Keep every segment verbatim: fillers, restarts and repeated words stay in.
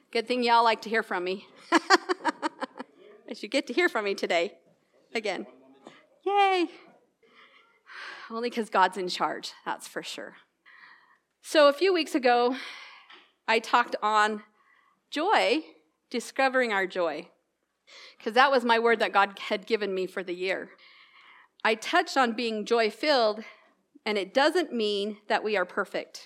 Good thing y'all like to hear from me. As you get to hear from me today. Again. Yay. Only because God's in charge, that's for sure. So a few weeks ago, I talked on joy, discovering our joy. Because that was my word that God had given me for the year. I touched on being joy-filled, and it doesn't mean that we are perfect.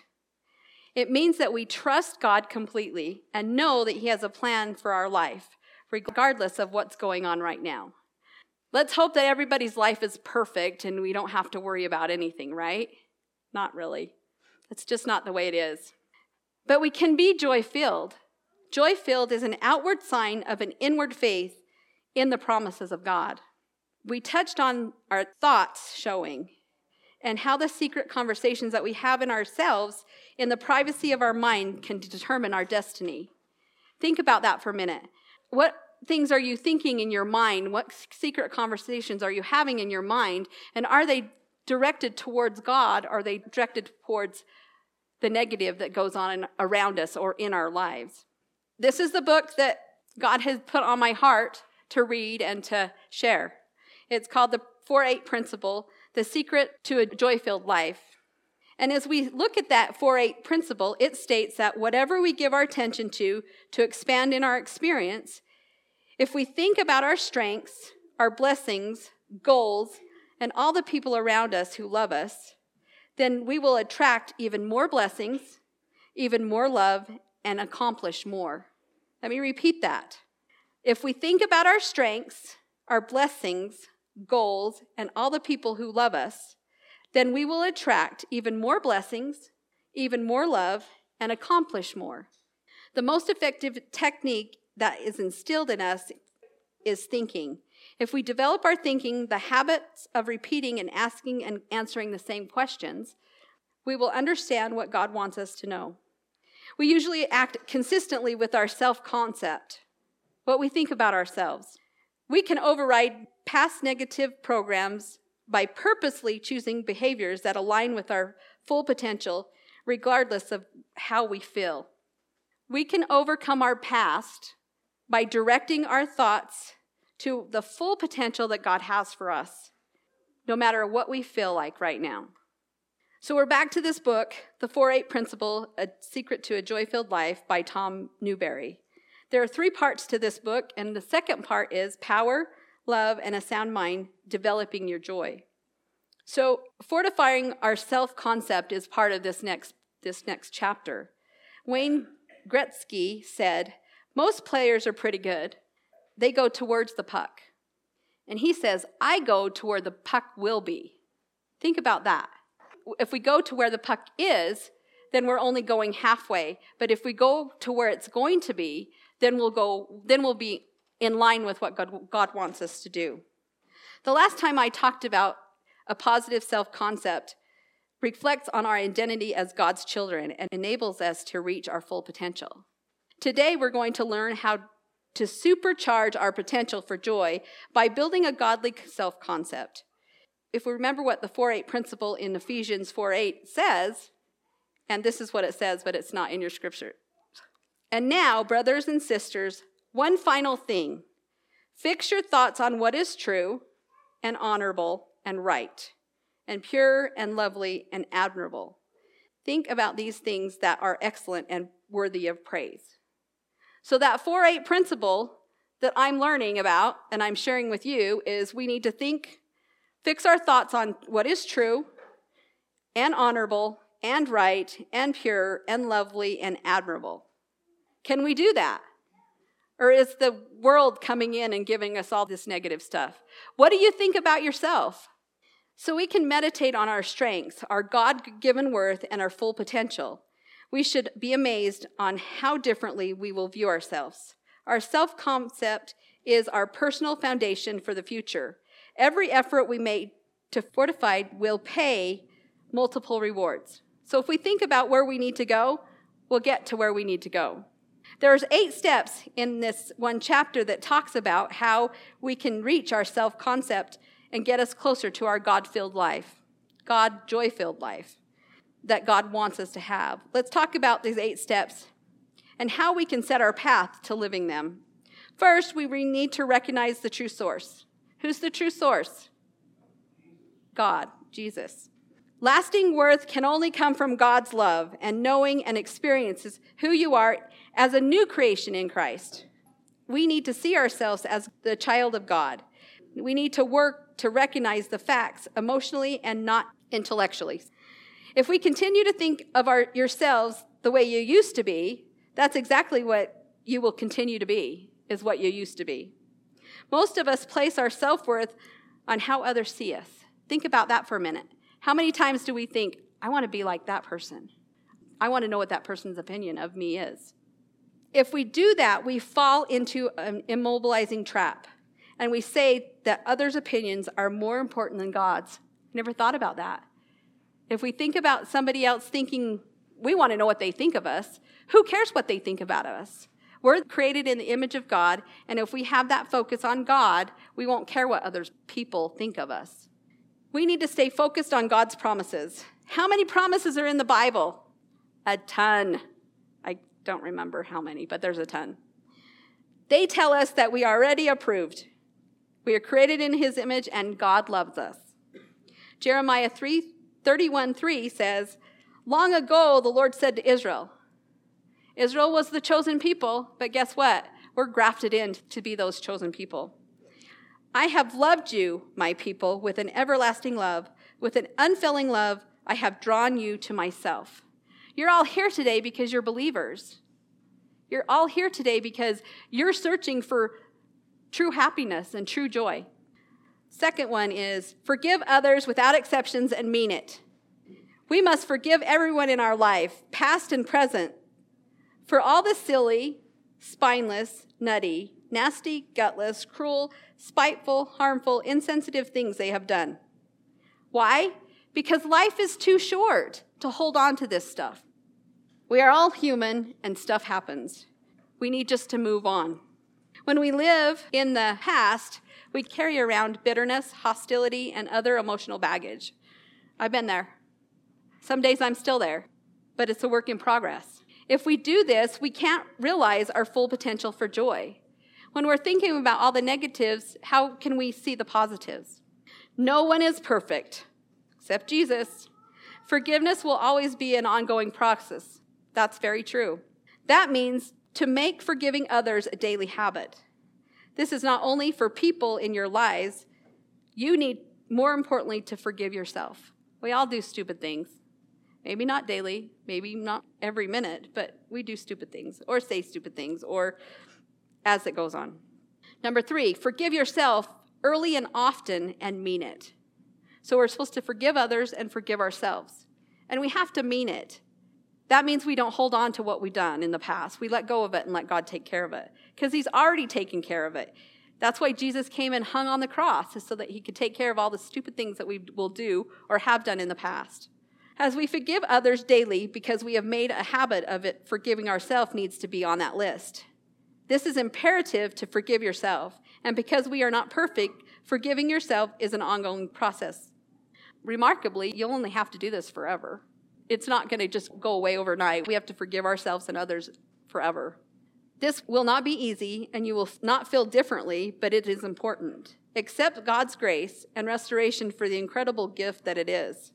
It means that we trust God completely and know that he has a plan for our life, regardless of what's going on right now. Let's hope that everybody's life is perfect and we don't have to worry about anything, right? Not really. It's just not the way it is. But we can be joy-filled. Joy-filled is an outward sign of an inward faith in the promises of God. We touched on our thoughts showing and how the secret conversations that we have in ourselves in the privacy of our mind can determine our destiny. Think about that for a minute. What things are you thinking in your mind? What secret conversations are you having in your mind? And are they directed towards God? Or are they directed towards the negative that goes on in, around us or in our lives? This is the book that God has put on my heart to read and to share. It's called the four eight Principle, The Secret to a Joy-Filled Life. And as we look at that four eight principle, it states that whatever we give our attention to, to expand in our experience, if we think about our strengths, our blessings, goals, and all the people around us who love us, then we will attract even more blessings, even more love, and accomplish more. Let me repeat that. If we think about our strengths, our blessings, goals, and all the people who love us, then we will attract even more blessings, even more love, and accomplish more. The most effective technique that is instilled in us is thinking. If we develop our thinking, the habits of repeating and asking and answering the same questions, we will understand what God wants us to know. We usually act consistently with our self-concept, what we think about ourselves. We can override past negative programs by purposely choosing behaviors that align with our full potential, regardless of how we feel. We can overcome our past by directing our thoughts to the full potential that God has for us, no matter what we feel like right now. So we're back to this book, The four eight Principle, A Secret to a Joy-Filled Life by Tom Newberry. There are three parts to this book, and the second part is power, love, and a sound mind, developing your joy. So fortifying our self-concept is part of this next, this next chapter. Wayne Gretzky said, most players are pretty good. They go towards the puck. And he says, I go to where the puck will be. Think about that. If we go to where the puck is, then we're only going halfway. But if we go to where it's going to be, then we'll go, then we'll be in line with what God, God wants us to do. The last time I talked about a positive self-concept reflects on our identity as God's children and enables us to reach our full potential. Today, we're going to learn how to supercharge our potential for joy by building a godly self-concept. If we remember what the four eight principle in Ephesians four eight says, and this is what it says, but it's not in your scripture. And now, brothers and sisters, one final thing. Fix your thoughts on what is true and honorable and right and pure and lovely and admirable. Think about these things that are excellent and worthy of praise. So that four eight principle that I'm learning about and I'm sharing with you is we need to think, fix our thoughts on what is true and honorable and right and pure and lovely and admirable. Can we do that? Or is the world coming in and giving us all this negative stuff? What do you think about yourself? So we can meditate on our strengths, our God-given worth, and our full potential. We should be amazed on how differently we will view ourselves. Our self-concept is our personal foundation for the future. Every effort we make to fortify will pay multiple rewards. So if we think about where we need to go, we'll get to where we need to go. There's eight steps in this one chapter that talks about how we can reach our self-concept and get us closer to our God-filled life, God joy-filled life that God wants us to have. Let's talk about these eight steps and how we can set our path to living them. First, we need to recognize the true source. Who's the true source? God, Jesus. Lasting worth can only come from God's love and knowing and experiences who you are as a new creation in Christ. We need to see ourselves as the child of God. We need to work to recognize the facts emotionally and not intellectually. If we continue to think of our, yourselves the way you used to be, that's exactly what you will continue to be, is what you used to be. Most of us place our self-worth on how others see us. Think about that for a minute. How many times do we think, I want to be like that person? I want to know what that person's opinion of me is. If we do that, we fall into an immobilizing trap. And we say that others' opinions are more important than God's. Never thought about that. If we think about somebody else thinking, we want to know what they think of us, who cares what they think about us? We're created in the image of God, and if we have that focus on God, we won't care what other people think of us. We need to stay focused on God's promises. How many promises are in the Bible? A ton. I don't remember how many, but there's a ton. They tell us that we are already approved. We are created in his image, and God loves us. Jeremiah thirty-one three says, long ago the Lord said to Israel, Israel was the chosen people, but guess what? We're grafted in to be those chosen people. I have loved you, my people, with an everlasting love. With an unfailing love, I have drawn you to myself. You're all here today because you're believers. You're all here today because you're searching for true happiness and true joy. Second one is forgive others without exceptions and mean it. We must forgive everyone in our life, past and present, for all the silly, spineless, nutty, nasty, gutless, cruel, spiteful, harmful, insensitive things they have done. Why? Because life is too short to hold on to this stuff. We are all human and stuff happens. We need just to move on. When we live in the past, we carry around bitterness, hostility, and other emotional baggage. I've been there. Some days I'm still there, but it's a work in progress. If we do this, we can't realize our full potential for joy. When we're thinking about all the negatives, how can we see the positives? No one is perfect, except Jesus. Forgiveness will always be an ongoing process. That's very true. That means to make forgiving others a daily habit. This is not only for people in your lives, you need, more importantly, to forgive yourself. We all do stupid things. Maybe not daily, maybe not every minute, but we do stupid things or say stupid things or as it goes on. Number three, forgive yourself early and often and mean it. So we're supposed to forgive others and forgive ourselves. And we have to mean it. That means we don't hold on to what we've done in the past. We let go of it and let God take care of it because he's already taken care of it. That's why Jesus came and hung on the cross, so that he could take care of all the stupid things that we will do or have done in the past. As we forgive others daily because we have made a habit of it, forgiving ourselves needs to be on that list. This is imperative to forgive yourself. And because we are not perfect, forgiving yourself is an ongoing process. Remarkably, you'll only have to do this forever. It's not going to just go away overnight. We have to forgive ourselves and others forever. This will not be easy, and you will not feel differently, but it is important. Accept God's grace and restoration for the incredible gift that it is.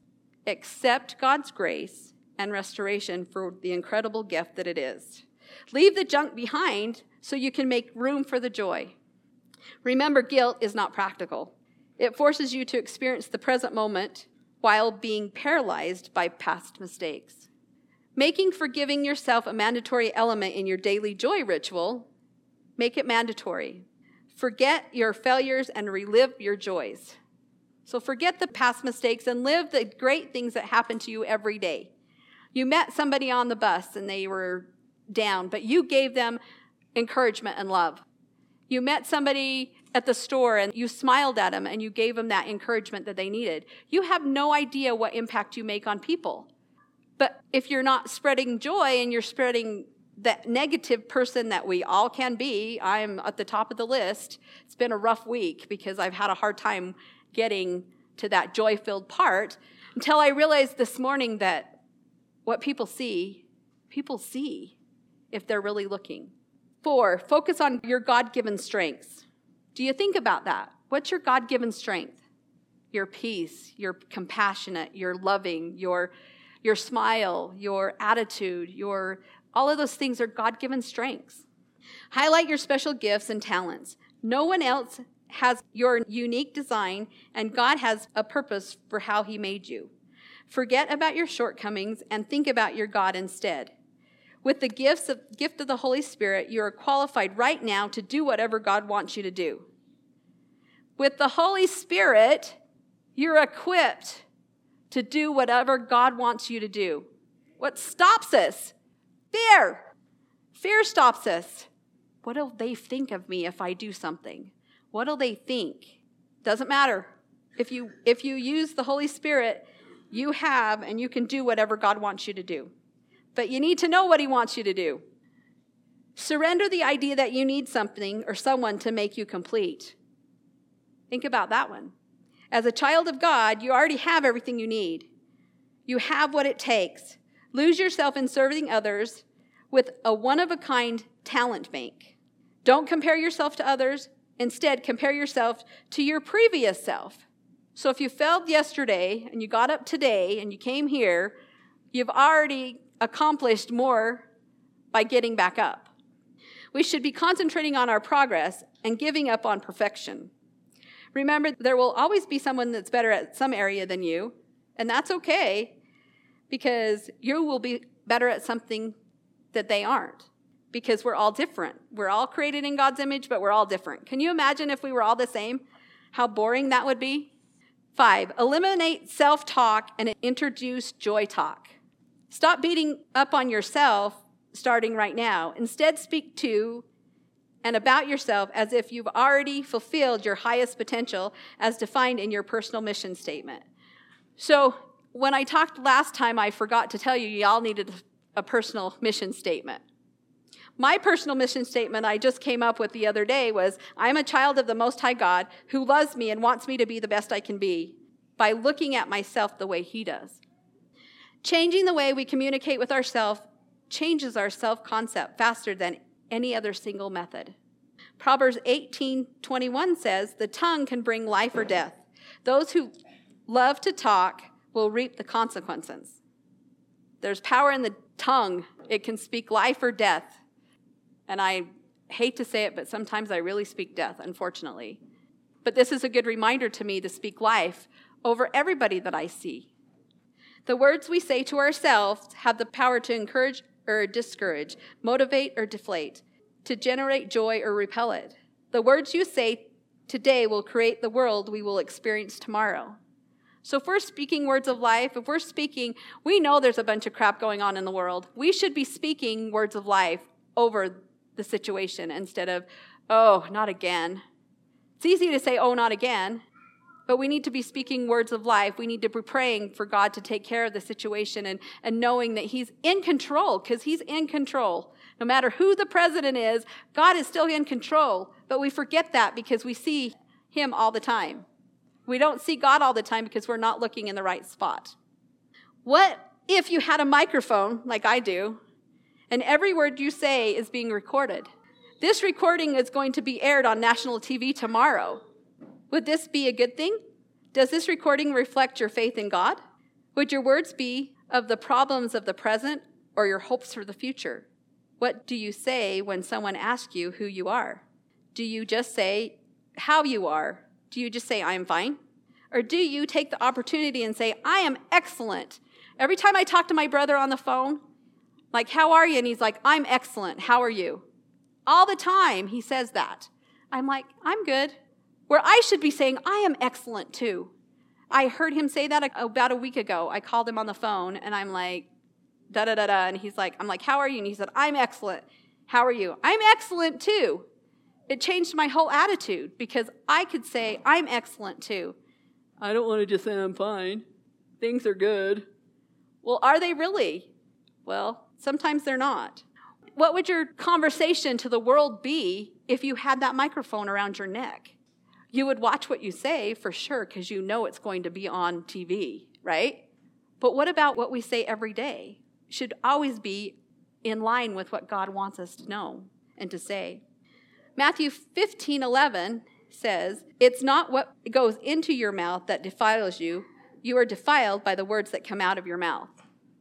Accept God's grace and restoration for the incredible gift that it is. Leave the junk behind so you can make room for the joy. Remember, guilt is not practical. It forces you to experience the present moment while being paralyzed by past mistakes. Making forgiving yourself a mandatory element in your daily joy ritual, make it mandatory. Forget your failures and relive your joys. So forget the past mistakes and live the great things that happen to you every day. You met somebody on the bus and they were down, but you gave them encouragement and love. You met somebody at the store and you smiled at them and you gave them that encouragement that they needed. You have no idea what impact you make on people. But if you're not spreading joy and you're spreading that negative person that we all can be, I'm at the top of the list. It's been a rough week because I've had a hard time getting to that joy-filled part until I realized this morning that what people see, people see. if they're really looking. Four, focus on your God-given strengths. Do you think about that? What's your God-given strength? Your peace, your compassionate, your loving, your, your smile, your attitude, your all of those things are God-given strengths. Highlight your special gifts and talents. No one else has your unique design, and God has a purpose for how he made you. Forget about your shortcomings and think about your God instead. With the gifts of, gift of the Holy Spirit, you are qualified right now to do whatever God wants you to do. With the Holy Spirit, you're equipped to do whatever God wants you to do. What stops us? Fear. Fear stops us. What'll they think of me if I do something? What'll they think? Doesn't matter. If you if you use the Holy Spirit, you have and you can do whatever God wants you to do. But you need to know what he wants you to do. Surrender the idea that you need something or someone to make you complete. Think about that one. As a child of God, you already have everything you need. You have what it takes. Lose yourself in serving others with a one-of-a-kind talent bank. Don't compare yourself to others. Instead, compare yourself to your previous self. So if you failed yesterday and you got up today and you came here, you've already accomplished more by getting back up. We should be concentrating on our progress and giving up on perfection. Remember, there will always be someone that's better at some area than you, and that's okay, because you will be better at something that they aren't, because we're all different. We're all created in God's image, but we're all different. Can you imagine if we were all the same? How boring that would be? Five, eliminate self-talk and introduce joy talk. Stop beating up on yourself starting right now. Instead, speak to and about yourself as if you've already fulfilled your highest potential as defined in your personal mission statement. So when I talked last time, I forgot to tell you, y'all needed a personal mission statement. My personal mission statement I just came up with the other day was, I'm a child of the Most High God who loves me and wants me to be the best I can be by looking at myself the way he does. Changing the way we communicate with ourselves changes our self-concept faster than any other single method. Proverbs eighteen twenty-one says, the tongue can bring life or death. Those who love to talk will reap the consequences. There's power in the tongue. It can speak life or death. And I hate to say it, but sometimes I really speak death, unfortunately. But this is a good reminder to me to speak life over everybody that I see. The words we say to ourselves have the power to encourage or discourage, motivate or deflate, to generate joy or repel it. The words you say today will create the world we will experience tomorrow. So if we're speaking words of life, if we're speaking, we know there's a bunch of crap going on in the world. We should be speaking words of life over the situation instead of, oh, not again. It's easy to say, oh, not again, but we need to be speaking words of life. We need to be praying for God to take care of the situation and, and knowing that he's in control, because he's in control. No matter who the president is, God is still in control, but we forget that because we see him all the time. We don't see God all the time because we're not looking in the right spot. What if you had a microphone, like I do, and every word you say is being recorded? This recording is going to be aired on national T V tomorrow. Would this be a good thing? Does this recording reflect your faith in God? Would your words be of the problems of the present or your hopes for the future? What do you say when someone asks you who you are? Do you just say how you are? Do you just say, I am fine? Or do you take the opportunity and say, I am excellent? Every time I talk to my brother on the phone, like, how are you? And he's like, I'm excellent. How are you? All the time he says that. I'm like, I'm good. Where I should be saying, I am excellent too. I heard him say that about a week ago. I called him on the phone and I'm like, da da da da. And he's like, I'm like, how are you? And he said, I'm excellent. How are you? I'm excellent too. It changed my whole attitude because I could say, I'm excellent too. I don't want to just say I'm fine. Things are good. Well, are they really? Well, sometimes they're not. What would your conversation to the world be if you had that microphone around your neck? You would watch what you say for sure because you know it's going to be on T V, right? But what about what we say every day? It should always be in line with what God wants us to know and to say. Matthew fifteen eleven says, "It's not what goes into your mouth that defiles you. You are defiled by the words that come out of your mouth."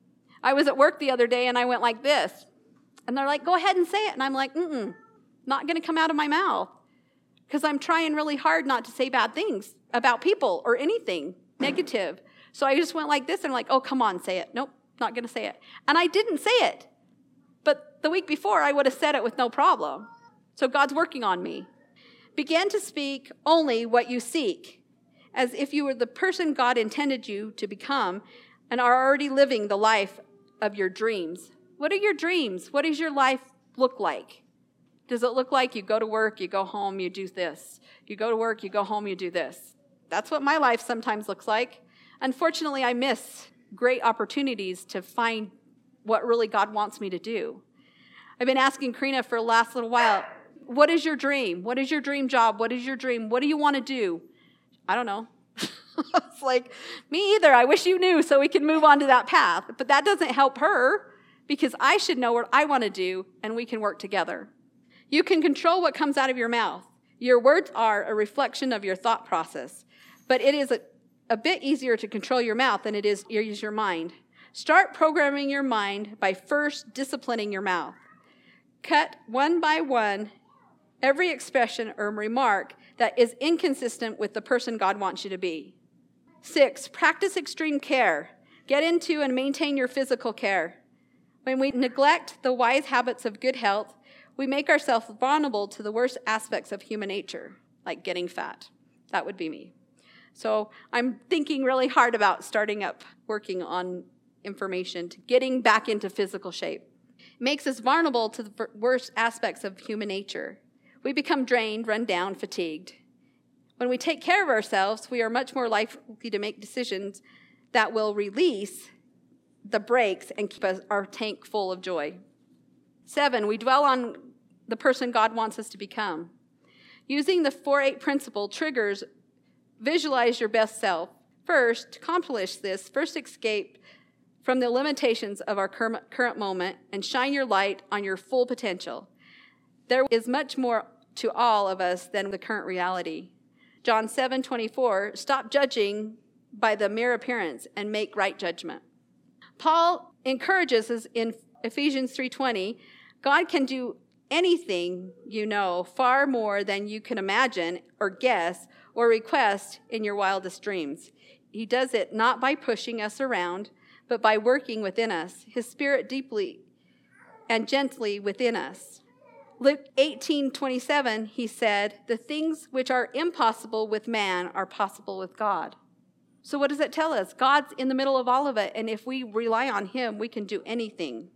I was at work the other day and I went like this. And they're like, "Go ahead and say it." And I'm like, mm-mm, not going to come out of my mouth. Because I'm trying really hard not to say bad things about people or anything negative. So I just went like this and I'm like, "Oh, come on, say it." Nope, not going to say it. And I didn't say it. But the week before, I would have said it with no problem. So God's working on me. Begin to speak only what you seek, as if you were the person God intended you to become and are already living the life of your dreams. What are your dreams? What does your life look like? Does it look like you go to work, you go home, you do this? You go to work, you go home, you do this? That's what my life sometimes looks like. Unfortunately, I miss great opportunities to find what really God wants me to do. I've been asking Karina for the last little while, what is your dream? What is your dream job? What is your dream? What do you want to do? I don't know. It's like, me either. I wish you knew so we can move on to that path. But that doesn't help her because I should know what I want to do and we can work together. You can control what comes out of your mouth. Your words are a reflection of your thought process. But it is a, a bit easier to control your mouth than it is to use your mind. Start programming your mind by first disciplining your mouth. Cut one by one every expression or remark that is inconsistent with the person God wants you to be. Six, practice extreme care. Get into and maintain your physical care. When we neglect the wise habits of good health, we make ourselves vulnerable to the worst aspects of human nature, like getting fat. That would be me. So I'm thinking really hard about starting up working on information to getting back into physical shape. It makes us vulnerable to the worst aspects of human nature. We become drained, run down, fatigued. When we take care of ourselves, we are much more likely to make decisions that will release the brakes and keep us, our tank full of joy. Seven, we dwell on the person God wants us to become. Using the four eight principle triggers, visualize your best self. First, to accomplish this, first escape from the limitations of our current moment and shine your light on your full potential. There is much more to all of us than the current reality. John seven twenty-four, stop judging by the mere appearance and make right judgment. Paul encourages us in Ephesians three twenty, God can do anything you know far more than you can imagine or guess or request in your wildest dreams. He does it not by pushing us around, but by working within us, his spirit deeply and gently within us. Luke eighteen twenty-seven, he said, the things which are impossible with man are possible with God. So what does it tell us? God's in the middle of all of it, and if we rely on him, we can do anything.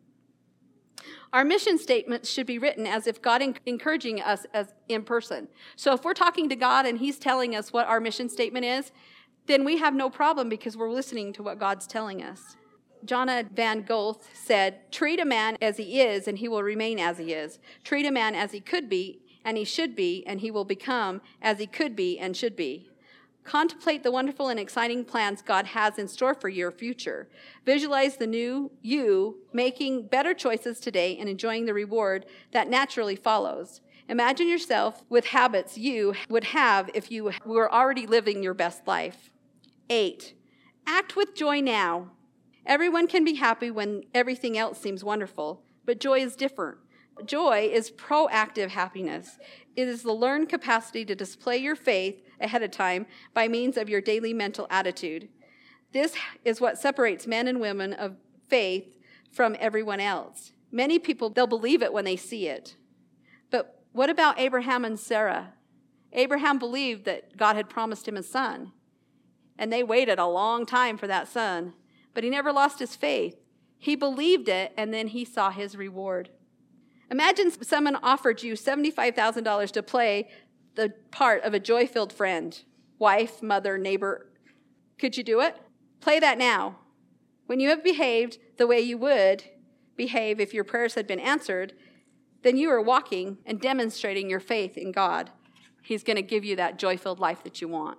Our mission statements should be written as if God is encouraging us as in person. So if we're talking to God and he's telling us what our mission statement is, then we have no problem because we're listening to what God's telling us. Jonna Van Goth said, treat a man as he is and he will remain as he is. Treat a man as he could be and he should be and he will become as he could be and should be. Contemplate the wonderful and exciting plans God has in store for your future. Visualize the new you making better choices today and enjoying the reward that naturally follows. Imagine yourself with habits you would have if you were already living your best life. Eight, act with joy now. Everyone can be happy when everything else seems wonderful, but joy is different. Joy is proactive happiness. It is the learned capacity to display your faith ahead of time by means of your daily mental attitude. This is what separates men and women of faith from everyone else. Many people, they'll believe it when they see it. But what about Abraham and Sarah? Abraham believed that God had promised him a son, and they waited a long time for that son, but he never lost his faith. He believed it, and then he saw his reward. Imagine someone offered you seventy-five thousand dollars to play the part of a joy-filled friend, wife, mother, neighbor. Could you do it? Play that now. When you have behaved the way you would behave if your prayers had been answered, then you are walking and demonstrating your faith in God. He's going to give you that joy-filled life that you want.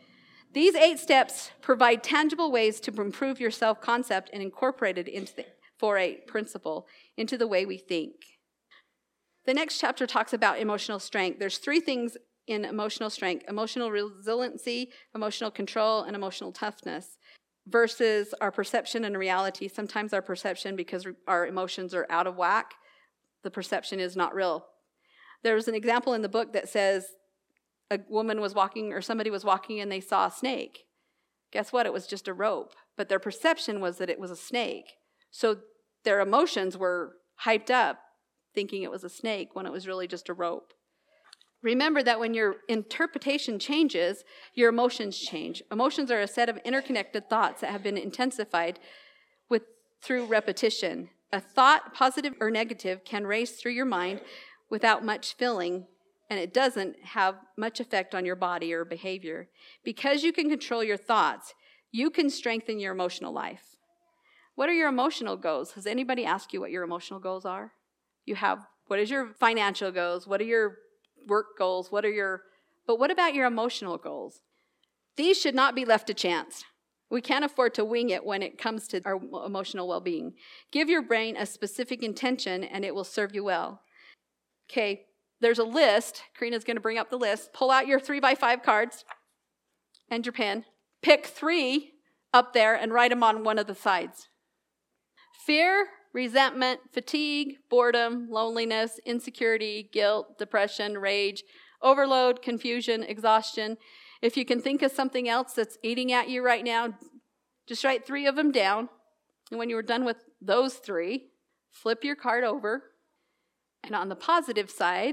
These eight steps provide tangible ways to improve your self-concept and incorporate it into the four eight principle into the way we think. The next chapter talks about emotional strength. There's three things in emotional strength: emotional resiliency, emotional control, and emotional toughness, versus our perception and reality. Sometimes our perception, because our emotions are out of whack, the perception is not real. There's an example in the book that says a woman was walking, or somebody was walking, and they saw a snake. Guess what? It was just a rope. But their perception was that it was a snake. So their emotions were hyped up, thinking it was a snake when it was really just a rope. Remember that when your interpretation changes, your emotions change. Emotions are a set of interconnected thoughts that have been intensified with through repetition. A thought, positive or negative, can race through your mind without much feeling, and it doesn't have much effect on your body or behavior. Because you can control your thoughts, you can strengthen your emotional life. What are your emotional goals? Has anybody asked you what your emotional goals are? You have, what is your financial goals? What are your work goals? What are your, but what about your emotional goals? These should not be left to chance. We can't afford to wing it when it comes to our emotional well-being. Give your brain a specific intention and it will serve you well. Okay, there's a list. Karina's going to bring up the list. Pull out your three by five cards and your pen. Pick three up there and write them on one of the sides. Fear, resentment, fatigue, boredom, loneliness, insecurity, guilt, depression, rage, overload, confusion, exhaustion. If you can think of something else that's eating at you right now, just write three of them down. And when you're done with those three, flip your card over. And on the positive side,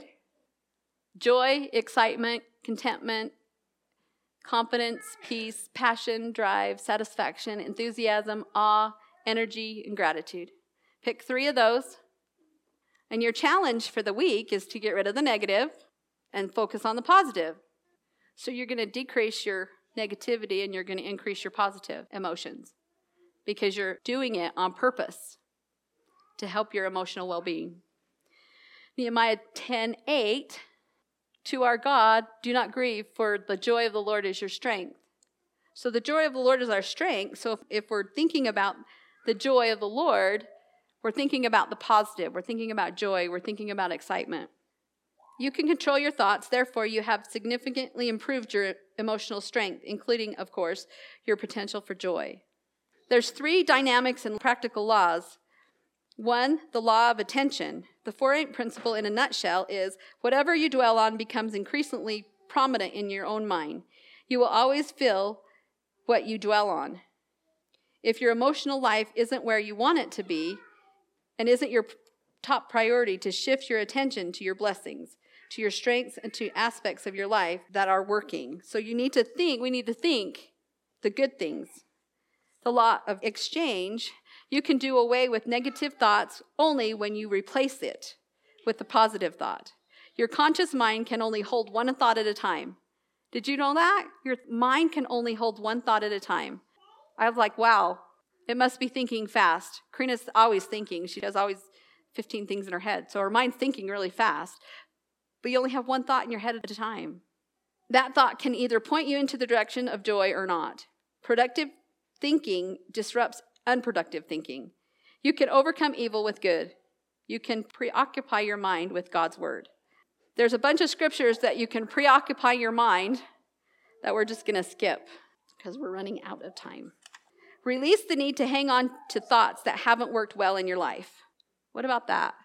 joy, excitement, contentment, confidence, peace, passion, drive, satisfaction, enthusiasm, awe, energy, and gratitude. Pick three of those. And your challenge for the week is to get rid of the negative and focus on the positive. So you're going to decrease your negativity and you're going to increase your positive emotions because you're doing it on purpose to help your emotional well-being. Nehemiah ten eight, to our God, do not grieve, for the joy of the Lord is your strength. So the joy of the Lord is our strength. So if, if we're thinking about the joy of the Lord, we're thinking about the positive. We're thinking about joy. We're thinking about excitement. You can control your thoughts. Therefore, you have significantly improved your emotional strength, including, of course, your potential for joy. There's three dynamics and practical laws. One, the law of attention. The four eight principle in a nutshell is whatever you dwell on becomes increasingly prominent in your own mind. You will always feel what you dwell on. If your emotional life isn't where you want it to be and isn't your top priority, to shift your attention to your blessings, to your strengths, and to aspects of your life that are working. So you need to think, we need to think the good things. The law of exchange, you can do away with negative thoughts only when you replace it with the positive thought. Your conscious mind can only hold one thought at a time. Did you know that? Your mind can only hold one thought at a time. I was like, wow, it must be thinking fast. Karina's always thinking. She does always fifteen things in her head. So her mind's thinking really fast. But you only have one thought in your head at a time. That thought can either point you into the direction of joy or not. Productive thinking disrupts unproductive thinking. You can overcome evil with good. You can preoccupy your mind with God's word. There's a bunch of scriptures that you can preoccupy your mind that we're just going to skip because we're running out of time. Release the need to hang on to thoughts that haven't worked well in your life. What about that?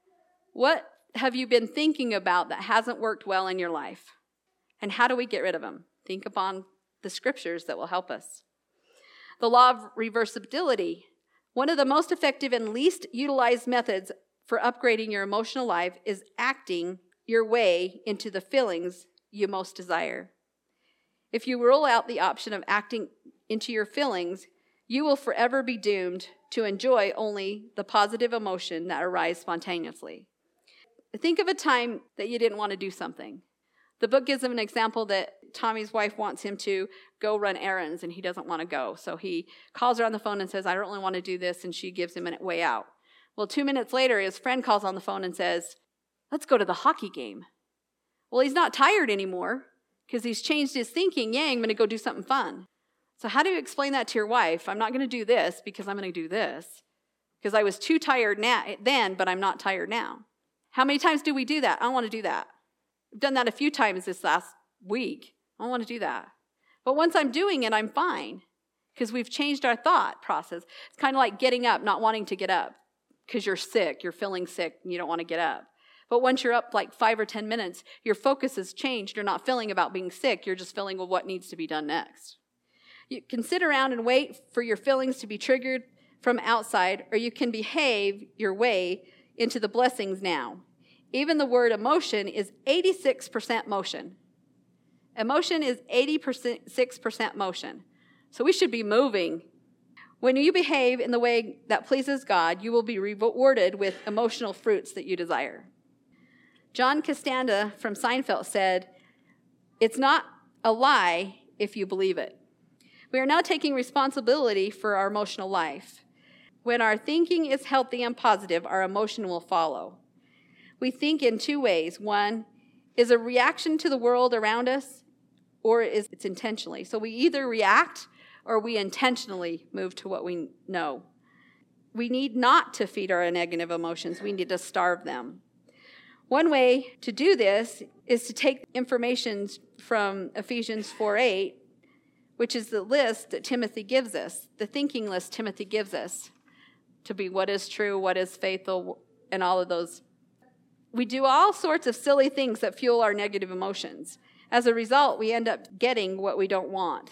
What have you been thinking about that hasn't worked well in your life? And how do we get rid of them? Think upon the scriptures that will help us. The law of reversibility. One of the most effective and least utilized methods for upgrading your emotional life is acting your way into the feelings you most desire. If you rule out the option of acting into your feelings, you will forever be doomed to enjoy only the positive emotion that arises spontaneously. Think of a time that you didn't want to do something. The book gives him an example that Tommy's wife wants him to go run errands, and he doesn't want to go. So he calls her on the phone and says, I don't really want to do this, and she gives him a way out. Well, two minutes later, his friend calls on the phone and says, let's go to the hockey game. Well, he's not tired anymore because he's changed his thinking. Yay, I'm going to go do something fun. So how do you explain that to your wife? I'm not going to do this because I'm going to do this. because I was too tired now, then, but I'm not tired now. How many times do we do that? I don't want to do that. I've done that a few times this last week. I don't want to do that. But once I'm doing it, I'm fine because we've changed our thought process. It's kind of like getting up, not wanting to get up because you're sick, you're feeling sick, and you don't want to get up. But once you're up like five or ten minutes, your focus has changed. You're not feeling about being sick. You're just feeling well, what needs to be done next. You can sit around and wait for your feelings to be triggered from outside, or you can behave your way into the blessings now. Even the word emotion is eighty-six percent motion. Emotion is eighty-six percent motion. So we should be moving. When you behave in the way that pleases God, you will be rewarded with emotional fruits that you desire. John Costanza from Seinfeld said, "It's not a lie if you believe it." We are now taking responsibility for our emotional life. When our thinking is healthy and positive, our emotion will follow. We think in two ways. One is a reaction to the world around us, or is it's intentionally. So we either react or we intentionally move to what we know. We need not to feed our negative emotions. We need to starve them. One way to do this is to take information from Ephesians four eight, which is the list that Timothy gives us, the thinking list Timothy gives us, to be what is true, what is faithful, and all of those. We do all sorts of silly things that fuel our negative emotions. As a result, we end up getting what we don't want.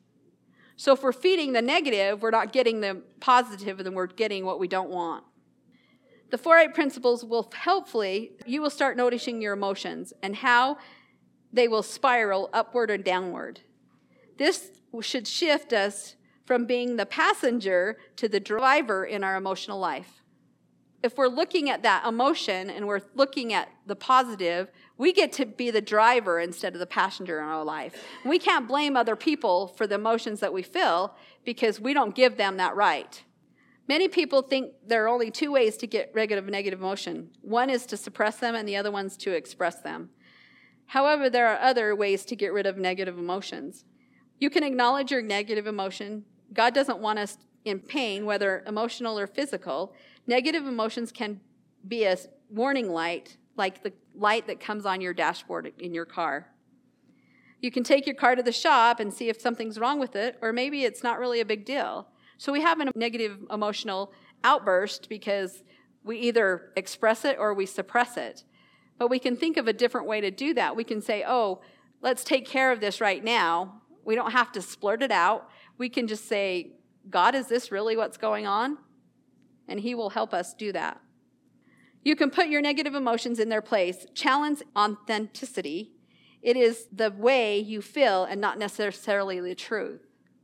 So if we're feeding the negative, we're not getting the positive, and then we're getting what we don't want. The four eight principles will helpfully, you will start noticing your emotions and how they will spiral upward or downward. This should shift us from being the passenger to the driver in our emotional life. If we're looking at that emotion and we're looking at the positive, we get to be the driver instead of the passenger in our life. We can't blame other people for the emotions that we feel because we don't give them that right. Many people think there are only two ways to get rid of negative emotion. One is to suppress them and the other one's to express them. However, there are other ways to get rid of negative emotions. You can acknowledge your negative emotion. God doesn't want us in pain, whether emotional or physical. Negative emotions can be a warning light, like the light that comes on your dashboard in your car. You can take your car to the shop and see if something's wrong with it, or maybe it's not really a big deal. So we have a negative emotional outburst because we either express it or we suppress it. But we can think of a different way to do that. We can say, oh, let's take care of this right now. We don't have to splurt it out. We can just say, God, is this really what's going on? And he will help us do that. You can put your negative emotions in their place. Challenge authenticity. It is the way you feel and not necessarily the truth.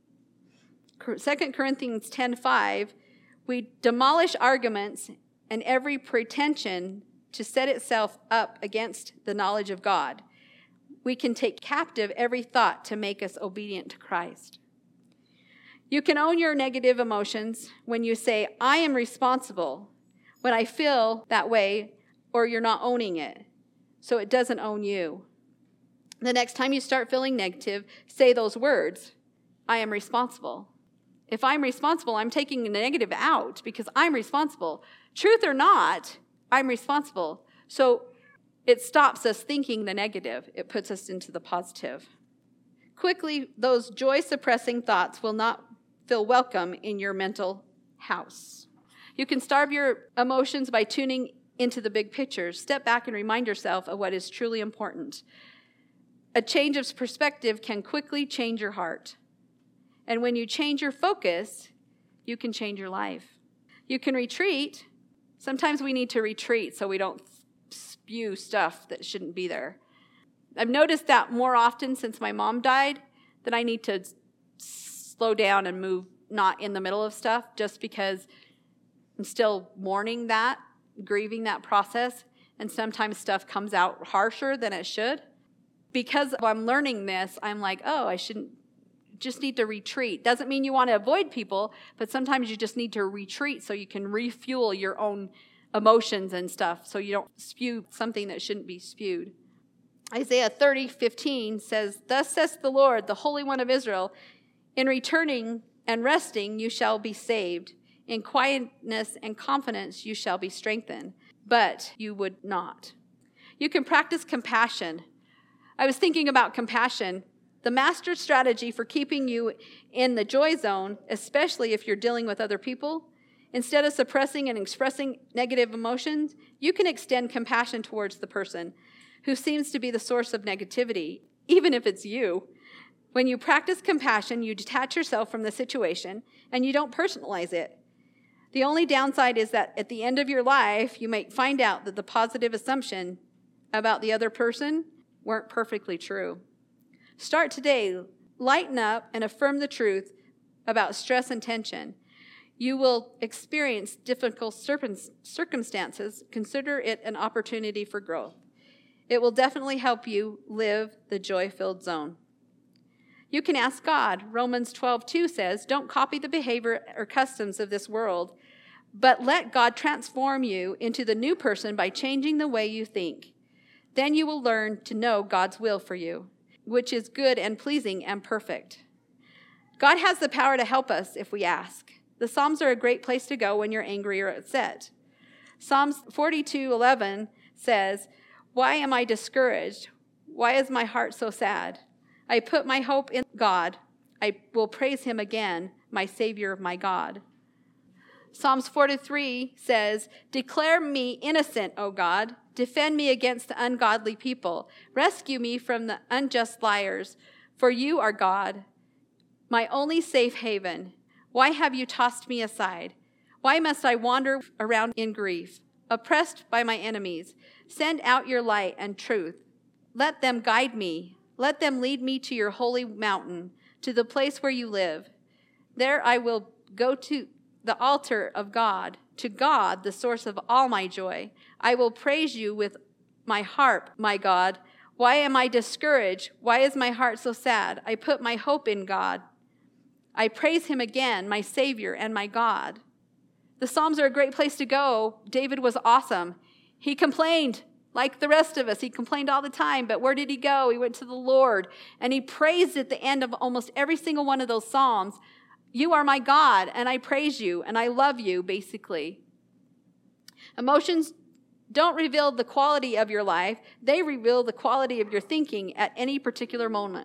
Second Corinthians ten five, we demolish arguments and every pretension to set itself up against the knowledge of God. We can take captive every thought to make us obedient to Christ. You can own your negative emotions when you say, I am responsible when I feel that way, or you're not owning it, so it doesn't own you. The next time you start feeling negative, say those words, I am responsible. If I'm responsible, I'm taking the negative out because I'm responsible. Truth or not, I'm responsible. So it stops us thinking the negative. It puts us into the positive. Quickly, those joy-suppressing thoughts will not feel welcome in your mental house. You can starve your emotions by tuning into the big picture. Step back and remind yourself of what is truly important. A change of perspective can quickly change your heart. And when you change your focus, you can change your life. You can retreat. Sometimes we need to retreat so we don't spew stuff that shouldn't be there. I've noticed that more often since my mom died, that I need to slow down and move not in the middle of stuff just because I'm still mourning that, grieving that process, and sometimes stuff comes out harsher than it should. Because I'm learning this, I'm like, oh, I shouldn't, just need to retreat. Doesn't mean you want to avoid people, but sometimes you just need to retreat so you can refuel your own emotions and stuff so you don't spew something that shouldn't be spewed. Isaiah thirty fifteen says, Thus says the Lord, the Holy One of Israel, in returning and resting you shall be saved. In quietness and confidence you shall be strengthened, but you would not. You can practice compassion. I was thinking about compassion. The master strategy for keeping you in the joy zone, especially if you're dealing with other people, instead of suppressing and expressing negative emotions, you can extend compassion towards the person who seems to be the source of negativity, even if it's you. When you practice compassion, you detach yourself from the situation and you don't personalize it. The only downside is that at the end of your life, you might find out that the positive assumption about the other person weren't perfectly true. Start today. Lighten up and affirm the truth about stress and tension. You will experience difficult circumstances. Consider it an opportunity for growth. It will definitely help you live the joy-filled zone. You can ask God. Romans twelve two says, don't copy the behavior or customs of this world, but let God transform you into the new person by changing the way you think. Then you will learn to know God's will for you, which is good and pleasing and perfect. God has the power to help us if we ask. The Psalms are a great place to go when you're angry or upset. Psalms forty-two eleven says, why am I discouraged? Why is my heart so sad? I put my hope in God. I will praise him again, my Savior, my God. Psalms forty-three says, declare me innocent, O God. Defend me against the ungodly people. Rescue me from the unjust liars. For you are God, my only safe haven. Why have you tossed me aside? Why must I wander around in grief, oppressed by my enemies? Send out your light and truth. Let them guide me. Let them lead me to your holy mountain, to the place where you live. There I will go to the altar of God, to God, the source of all my joy. I will praise you with my harp, my God. Why am I discouraged? Why is my heart so sad? I put my hope in God. I praise him again, my Savior and my God. The Psalms are a great place to go. David was awesome. He complained like the rest of us. He complained all the time, but where did he go? He went to the Lord, and he praised at the end of almost every single one of those Psalms, you are my God, and I praise you, and I love you, basically. Emotions don't reveal the quality of your life. They reveal the quality of your thinking at any particular moment.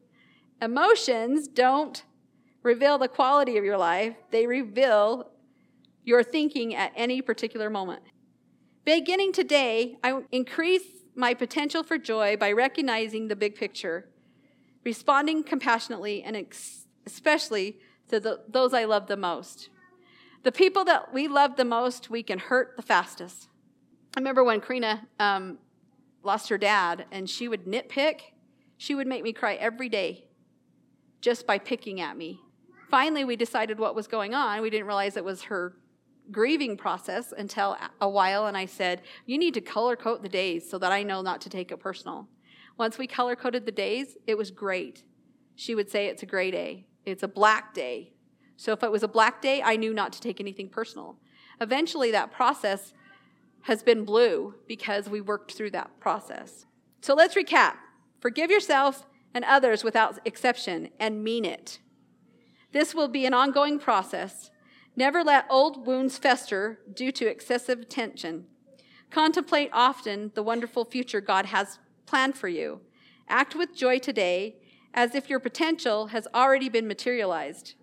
Emotions don't reveal the quality of your life. They reveal your thinking at any particular moment. Beginning today, I increase my potential for joy by recognizing the big picture, responding compassionately, and ex- especially to the, those I love the most. The people that we love the most, we can hurt the fastest. I remember when Karina um, lost her dad, and she would nitpick. She would make me cry every day just by picking at me. Finally, we decided what was going on. We didn't realize it was her grieving process until a while, and I said, you need to color code the days so that I know not to take it personal. Once we color coded the days, it was great. She would say it's a gray day. It's a black day. So if it was a black day, I knew not to take anything personal. Eventually, that process has been blue because we worked through that process. So let's recap. Forgive yourself and others without exception and mean it. This will be an ongoing process. Never let old wounds fester due to excessive tension. Contemplate often the wonderful future God has planned for you. Act with joy today as if your potential has already been materialized.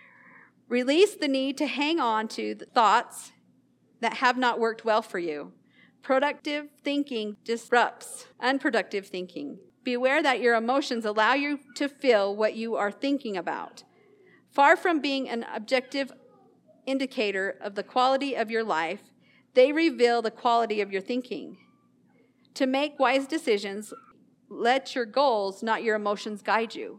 Release the need to hang on to the thoughts that have not worked well for you. Productive thinking disrupts unproductive thinking. Beware that your emotions allow you to feel what you are thinking about. Far from being an objective indicator of the quality of your life, they reveal the quality of your thinking. To make wise decisions, let your goals, not your emotions, guide you.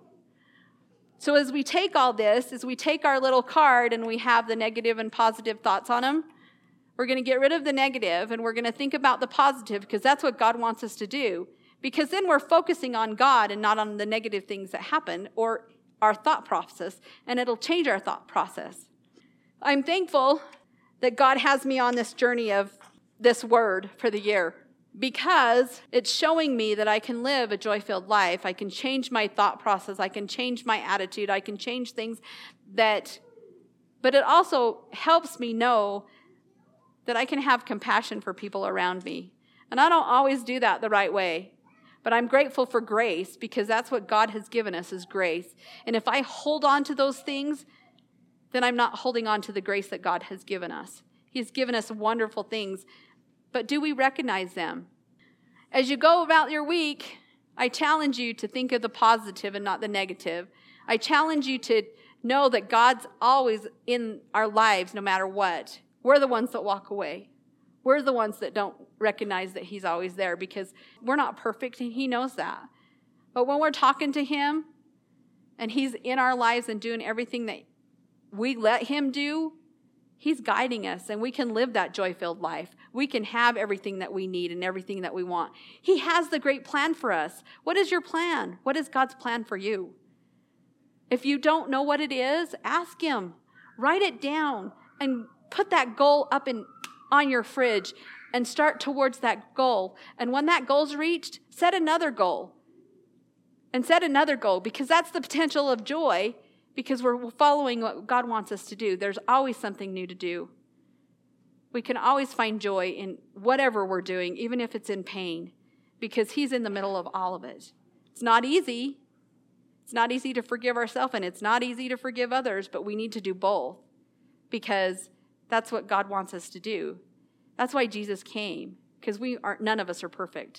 So as we take all this, as we take our little card and we have the negative and positive thoughts on them, we're going to get rid of the negative and we're going to think about the positive, because that's what God wants us to do. Because then we're focusing on God and not on the negative things that happen or our thought process, and it'll change our thought process. I'm thankful that God has me on this journey of this word for the year, because it's showing me that I can live a joy-filled life. I can change my thought process. I can change my attitude. I can change things that But it also helps me know that I can have compassion for people around me. And I don't always do that the right way. But I'm grateful for grace, because that's what God has given us, is grace. And if I hold on to those things, then I'm not holding on to the grace that God has given us. He's given us wonderful things. But do we recognize them? As you go about your week, I challenge you to think of the positive and not the negative. I challenge you to know that God's always in our lives no matter what. We're the ones that walk away. We're the ones that don't recognize that he's always there, because we're not perfect and he knows that. But when we're talking to him and he's in our lives and doing everything that we let him do, he's guiding us, and we can live that joy-filled life. We can have everything that we need and everything that we want. He has the great plan for us. What is your plan? What is God's plan for you? If you don't know what it is, ask him. Write it down and put that goal up in on your fridge and start towards that goal. And when that goal's reached, set another goal. And set another goal, because that's the potential of joy, because we're following what God wants us to do. There's always something new to do. We can always find joy in whatever we're doing, even if it's in pain, because he's in the middle of all of it. It's not easy. It's not easy to forgive ourselves, and it's not easy to forgive others, but we need to do both, because that's what God wants us to do. That's why Jesus came, because we aren't, none of us are perfect.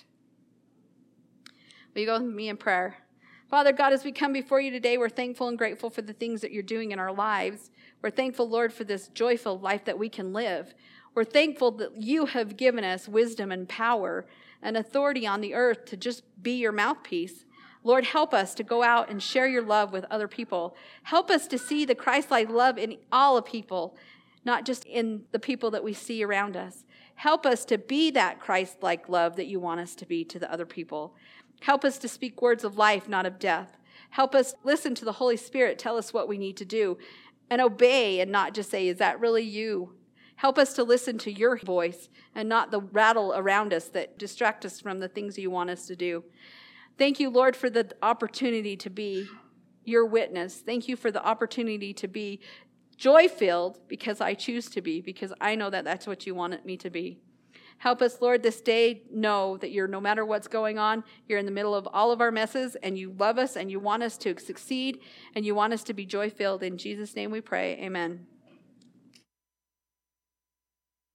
Will you go with me in prayer? Father God, as we come before you today, we're thankful and grateful for the things that you're doing in our lives. We're thankful, Lord, for this joyful life that we can live. We're thankful that you have given us wisdom and power and authority on the earth to just be your mouthpiece. Lord, help us to go out and share your love with other people. Help us to see the Christ-like love in all of people, not just in the people that we see around us. Help us to be that Christ-like love that you want us to be to the other people. Help us to speak words of life, not of death. Help us listen to the Holy Spirit tell us what we need to do, and obey and not just say, is that really you? Help us to listen to your voice and not the rattle around us that distract us from the things you want us to do. Thank you, Lord, for the opportunity to be your witness. Thank you for the opportunity to be joy-filled, because I choose to be, because I know that that's what you wanted me to be. Help us, Lord, this day know that you're, no matter what's going on, you're in the middle of all of our messes, and you love us, and you want us to succeed, and you want us to be joy-filled. In Jesus' name we pray, amen.